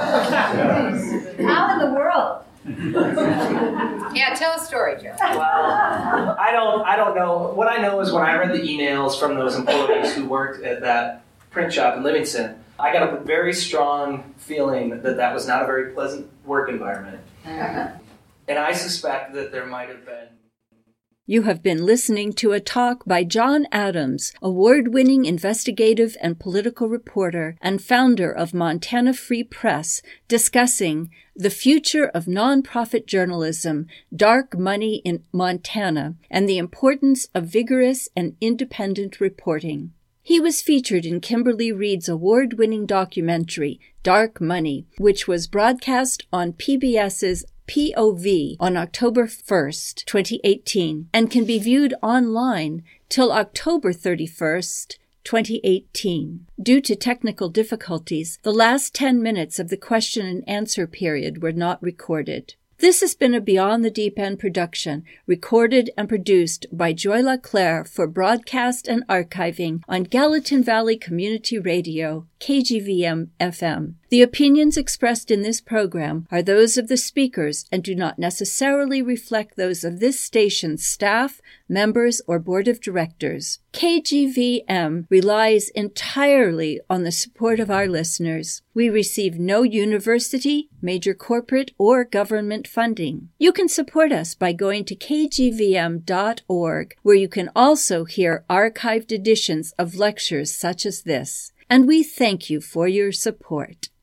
How in the world? Yeah, tell a story, Joe. Well, I don't, I don't know. What I know is when I read the emails from those employees who worked at that print shop in Livingston, I got a very strong feeling that that was not a very pleasant work environment. And I suspect that there might have been. You have been listening to a talk by John Adams, award-winning investigative and political reporter and founder of Montana Free Press, discussing the future of nonprofit journalism, dark money in Montana, and the importance of vigorous and independent reporting. He was featured in Kimberly Reed's award-winning documentary, Dark Money, which was broadcast on PBS's P O V on October first, twenty eighteen, and can be viewed online till October thirty-first, twenty eighteen. Due to technical difficulties, the last ten minutes of the question and answer period were not recorded. This has been a Beyond the Deep End production, recorded and produced by Joy LaClaire for broadcast and archiving on Gallatin Valley Community Radio, K G V M F M. The opinions expressed in this program are those of the speakers and do not necessarily reflect those of this station's staff, members, or board of directors. K G V M relies entirely on the support of our listeners. We receive no university, major corporate, or government funding. You can support us by going to k g v m dot org, where you can also hear archived editions of lectures such as this. And we thank you for your support.